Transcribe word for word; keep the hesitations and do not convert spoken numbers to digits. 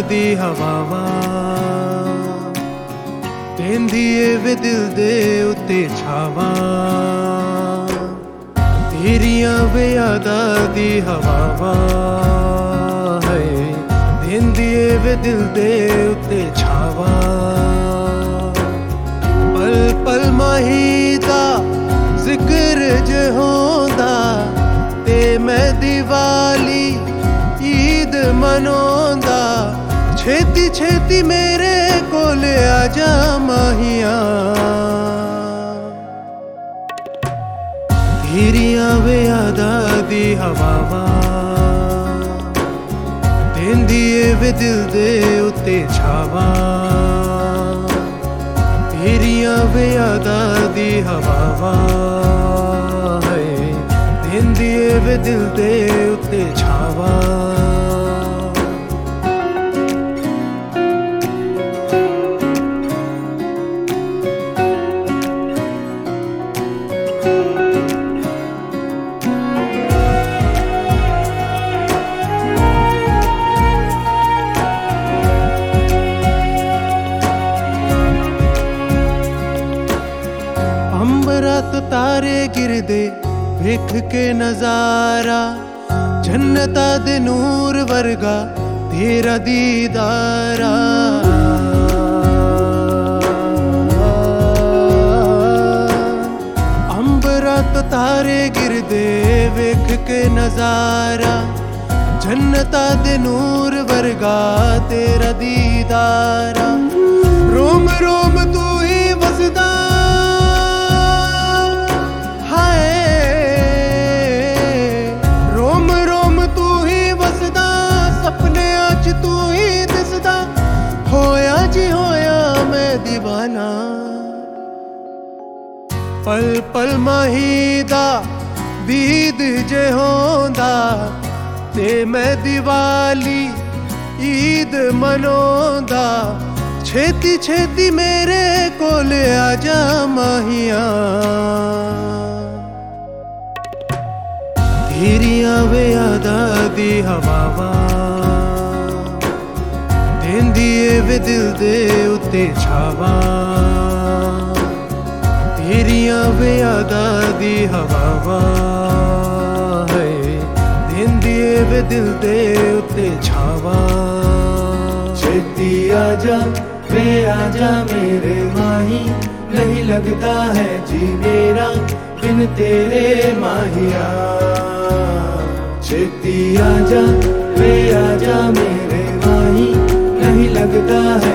दी हवावा तेंदिए वे दिल दे उत्ते छावा तेरियां वे यादा दी हवावा है तेंदिए वे दिल दे उत्ते छावा पल पल माहीदा जिक्र जे होंदा ते मैं दिवाली ईद मनोंदा छेती छेती मेरे कोल आजा माहिया तेरियां वे यादा दी हवावा तेंदिए वे दिल दे उत्ते छावा तेरियां वे यादा दी हवावा है तेंदिए वे दिल दे उत्ते छावा अंबरात तारे गिरदे वेख के नजारा जन्नता दे नूर वर्गा तेरा दीदारा अंबरात तारे गिरदे वेख के नजारा जन्नता दे नूर वर्गा तेरा दीदारा रोम रोम तू ही वसदा दीवाना पल पल माहीदा बीद जे होंदा ते मैं दिवाली ईद मनोंदा छेती छेती मेरे कोल आजा माहिया तेरियां वे यादा दी हवावा तेंदिए वे दिल दे उत्ते छावा तेरियां वे यादा दी हवावा है तेंदिए वे दिल दे उत्ते छावा छेती आजा वे आजा मेरे माही नहीं लगता है जी मेरा बिन तेरे माहिया छेती आजा वे आजा मेरे माही नहीं लगता है